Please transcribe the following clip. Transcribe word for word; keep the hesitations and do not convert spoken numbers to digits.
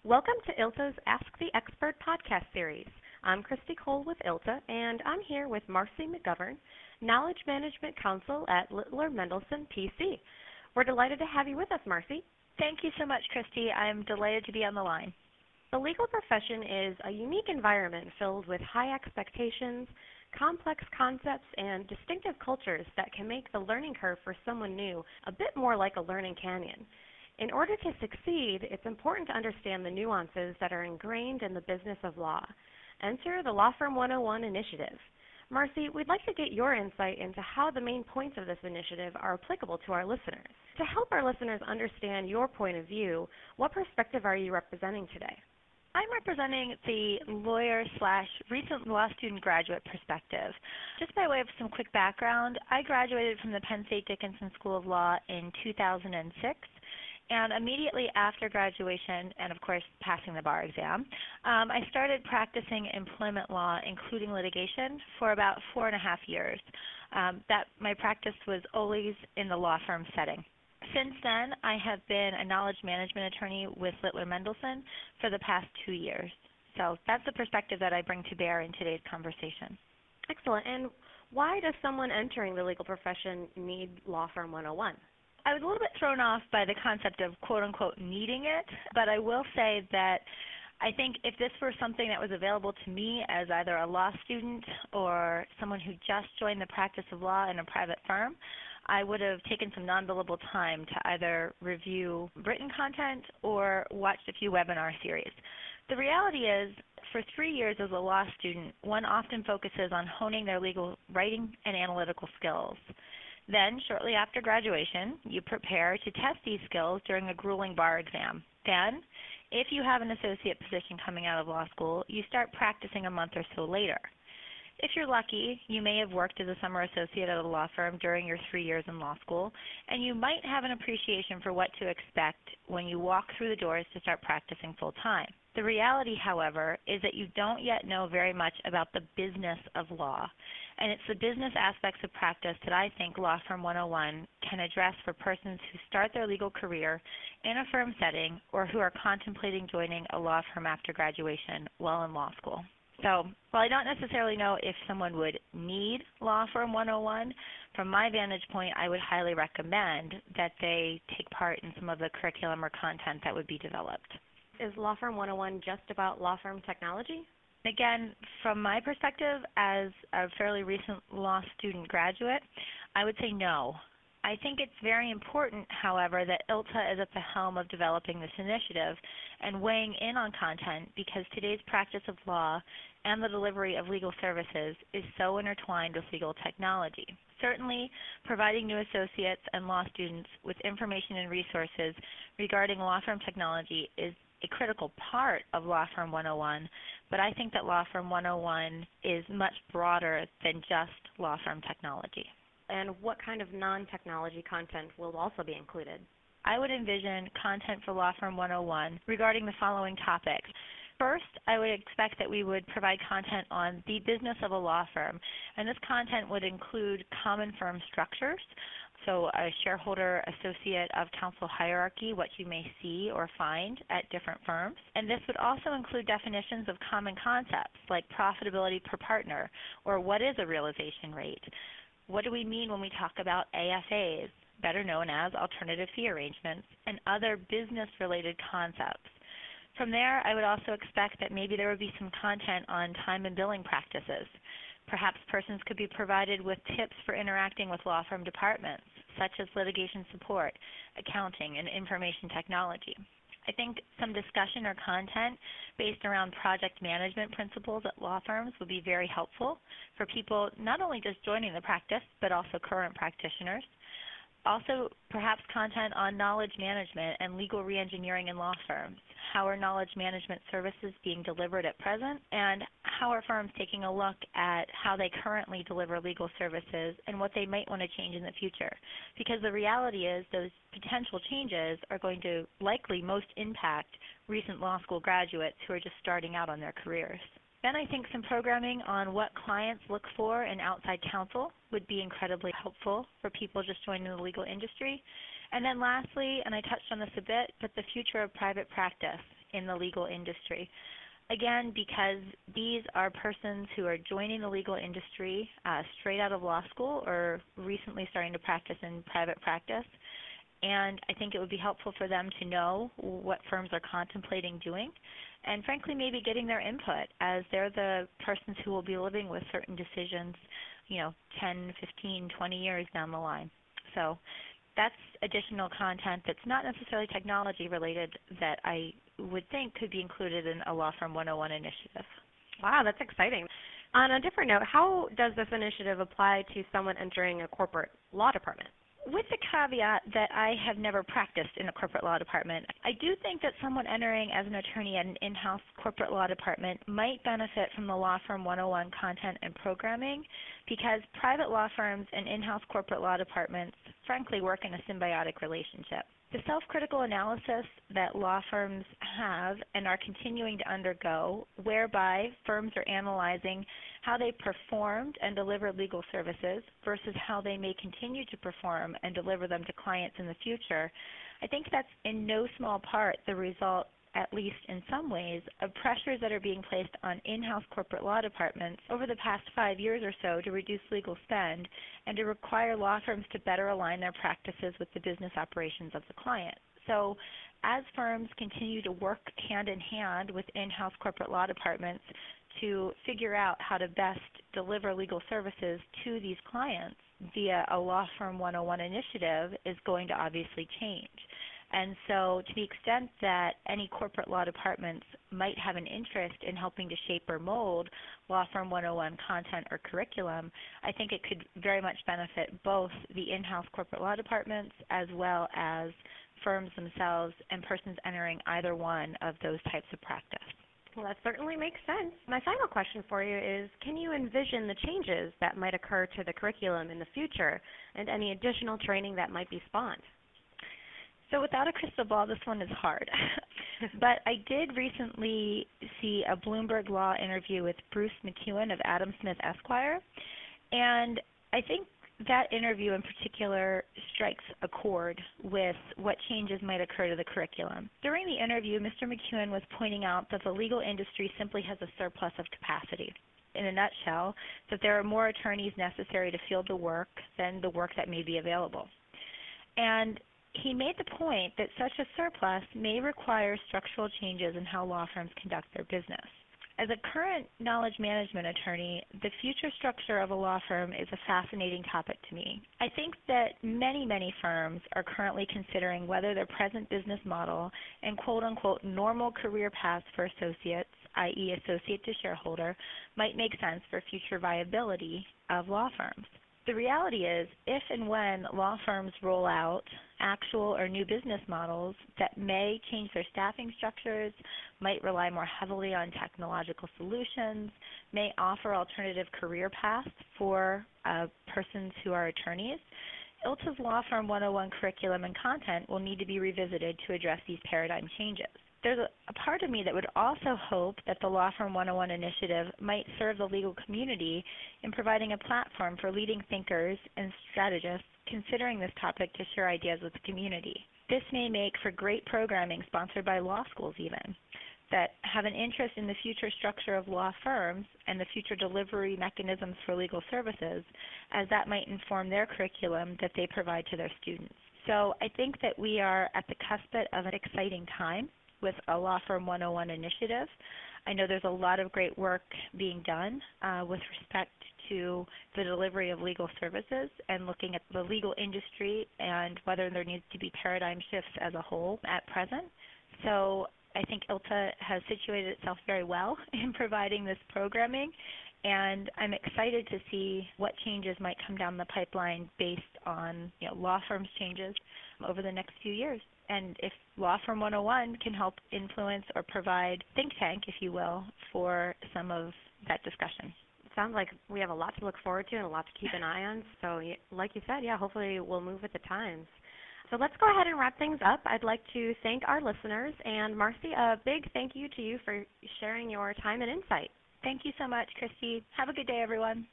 Welcome to I L T A's Ask the Expert podcast series. I'm Christy Cole with I L T A, and I'm here with Marcy McGovern, Knowledge Management Counsel at Littler Mendelson P C. We're delighted to have you with us, Marcy. Thank you so much, Christy. I'm delighted to be on the line. The legal profession is a unique environment filled with high expectations, complex concepts, and distinctive cultures that can make the learning curve for someone new a bit more like a learning canyon. In order to succeed, it's important to understand the nuances that are ingrained in the business of law. Enter the Law Firm one oh one initiative. Marcy, we'd like to get your insight into how the main points of this initiative are applicable to our listeners. To help our listeners understand your point of view, what perspective are you representing today? I'm representing the lawyer slash recent law student graduate perspective. Just by way of some quick background, I graduated from the Penn State Dickinson School of Law in two thousand six. And immediately after graduation, and of course passing the bar exam, um, I started practicing employment law, including litigation, for about four and a half years. Um, that my practice was always in the law firm setting. Since then, I have been a knowledge management attorney with Littler Mendelson for the past two years. So that's the perspective that I bring to bear in today's conversation. Excellent. And why does someone entering the legal profession need Law Firm one oh one? I was a little bit thrown off by the concept of quote-unquote needing it, but I will say that I think if this were something that was available to me as either a law student or someone who just joined the practice of law in a private firm, I would have taken some non-billable time to either review written content or watched a few webinar series. The reality is, for three years as a law student, one often focuses on honing their legal writing and analytical skills. Then, shortly after graduation, you prepare to test these skills during a grueling bar exam. Then, if you have an associate position coming out of law school, you start practicing a month or so later. If you're lucky, you may have worked as a summer associate at a law firm during your three years in law school, and you might have an appreciation for what to expect when you walk through the doors to start practicing full-time. The reality, however, is that you don't yet know very much about the business of law, and it's the business aspects of practice that I think Law Firm one oh one can address for persons who start their legal career in a firm setting or who are contemplating joining a law firm after graduation while in law school. So while I don't necessarily know if someone would need Law Firm one oh one, from my vantage point, I would highly recommend that they take part in some of the curriculum or content that would be developed. Is Law Firm one oh one just about law firm technology? Again, from my perspective as a fairly recent law student graduate, I would say no. I think it's very important, however, that I L T A is at the helm of developing this initiative and weighing in on content because today's practice of law and the delivery of legal services is so intertwined with legal technology. Certainly, providing new associates and law students with information and resources regarding law firm technology is a critical part of Law Firm one oh one, but I think that Law Firm one oh one is much broader than just law firm technology. And what kind of non-technology content will also be included? I would envision content for Law Firm one oh one regarding the following topics. First, I would expect that we would provide content on the business of a law firm, and this content would include common firm structures, so a shareholder associate of counsel hierarchy, what you may see or find at different firms. And this would also include definitions of common concepts like profitability per partner, or what is a realization rate. What do we mean when we talk about A S As, better known as alternative fee arrangements, and other business-related concepts? From there, I would also expect that maybe there would be some content on time and billing practices. Perhaps persons could be provided with tips for interacting with law firm departments, such as litigation support, accounting, and information technology. I think some discussion or content based around project management principles at law firms would be very helpful for people not only just joining the practice, but also current practitioners. Also, perhaps content on knowledge management and legal reengineering in law firms. How are knowledge management services being delivered at present, and how are firms taking a look at how they currently deliver legal services and what they might want to change in the future? Because the reality is those potential changes are going to likely most impact recent law school graduates who are just starting out on their careers. Then I think some programming on what clients look for in outside counsel would be incredibly helpful for people just joining the legal industry. And then lastly, and I touched on this a bit, but the future of private practice in the legal industry. Again, because these are persons who are joining the legal industry uh, straight out of law school or recently starting to practice in private practice. And I think it would be helpful for them to know what firms are contemplating doing and, frankly, maybe getting their input, as they're the persons who will be living with certain decisions, you know, ten, fifteen, twenty years down the line. So that's additional content that's not necessarily technology related that I would think could be included in a Law Firm one oh one initiative. Wow, that's exciting. On a different note, how does this initiative apply to someone entering a corporate law department? With the caveat that I have never practiced in a corporate law department, I do think that someone entering as an attorney at an in-house corporate law department might benefit from the Law Firm one oh one content and programming, because private law firms and in-house corporate law departments frankly work in a symbiotic relationship. The self-critical analysis that law firms have and are continuing to undergo, whereby firms are analyzing how they performed and delivered legal services versus how they may continue to perform and deliver them to clients in the future, I think that's in no small part the result, at least in some ways, of pressures that are being placed on in-house corporate law departments over the past five years or so to reduce legal spend and to require law firms to better align their practices with the business operations of the client. So as firms continue to work hand in hand with in-house corporate law departments to figure out how to best deliver legal services to these clients via a Law Firm one oh one initiative is going to obviously change. And so to the extent that any corporate law departments might have an interest in helping to shape or mold Law Firm one oh one content or curriculum, I think it could very much benefit both the in-house corporate law departments as well as firms themselves and persons entering either one of those types of practice. Well, that certainly makes sense. My final question for you is, can you envision the changes that might occur to the curriculum in the future and any additional training that might be spawned? So without a crystal ball, this one is hard. But I did recently see a Bloomberg Law interview with Bruce McEwen of Adam Smith Esquire, and I think that interview in particular strikes a chord with what changes might occur to the curriculum. During the interview, Mister McEwen was pointing out that the legal industry simply has a surplus of capacity. In a nutshell, that there are more attorneys necessary to field the work than the work that may be available. And he made the point that such a surplus may require structural changes in how law firms conduct their business. As a current knowledge management attorney, the future structure of a law firm is a fascinating topic to me. I think that many, many firms are currently considering whether their present business model and quote-unquote normal career paths for associates, that is associate to shareholder, might make sense for future viability of law firms. The reality is, if and when law firms roll out actual or new business models that may change their staffing structures, might rely more heavily on technological solutions, may offer alternative career paths for uh, persons who are attorneys, I L T A's Law Firm one oh one curriculum and content will need to be revisited to address these paradigm changes. There's a, a part of me that would also hope that the Law Firm one oh one initiative might serve the legal community in providing a platform for leading thinkers and strategists considering this topic to share ideas with the community. This may make for great programming sponsored by law schools even, that have an interest in the future structure of law firms and the future delivery mechanisms for legal services, as that might inform their curriculum that they provide to their students. So I think that we are at the cusp of an exciting time with a Law Firm one oh one initiative. I know there's a lot of great work being done uh, with respect to the delivery of legal services and looking at the legal industry and whether there needs to be paradigm shifts as a whole at present. So I think I L T A has situated itself very well in providing this programming, and I'm excited to see what changes might come down the pipeline based on, you know, law firms' changes over the next few years. And if Law Firm one oh one can help influence or provide think tank, if you will, for some of that discussion. It sounds like we have a lot to look forward to and a lot to keep an eye on. So like you said, yeah, hopefully we'll move with the times. So let's go ahead and wrap things up. I'd like to thank our listeners. And Marcy, a big thank you to you for sharing your time and insight. Thank you so much, Christy. Have a good day, everyone.